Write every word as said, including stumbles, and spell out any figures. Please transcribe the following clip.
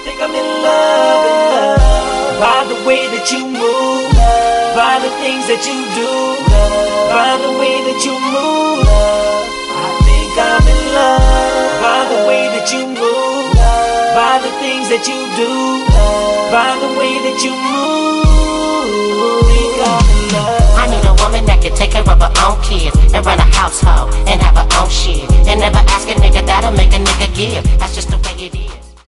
think I'm in love, in love. By the way that you move, by the things that you do, by the way that you move, I think I'm in love. By the way that you move, by the things that you do, by the way that you move, think I'm in love. I need a woman that can take care of her own kids and run a household and have her own shit, and never ask a nigga that'll make a nigga give. That's just the way it is.